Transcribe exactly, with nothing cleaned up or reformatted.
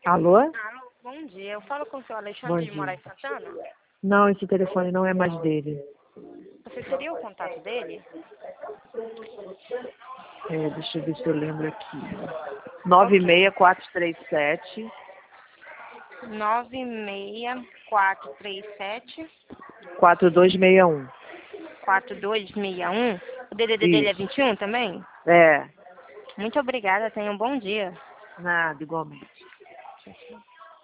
Alô? Alô, bom dia. Eu falo com o senhor Bom Alexandre de dia. Moraes Santana. Não, esse telefone não é mais dele. Você seria o contato dele? É, deixa eu ver se eu lembro aqui. nove seis quatro três sete, nove seis quatro três sete, quatro dois seis um. quatro dois seis um. O D D D dele é Isso. vinte e um também? É, Muito obrigada. Tenha um bom dia. nada, igualmente.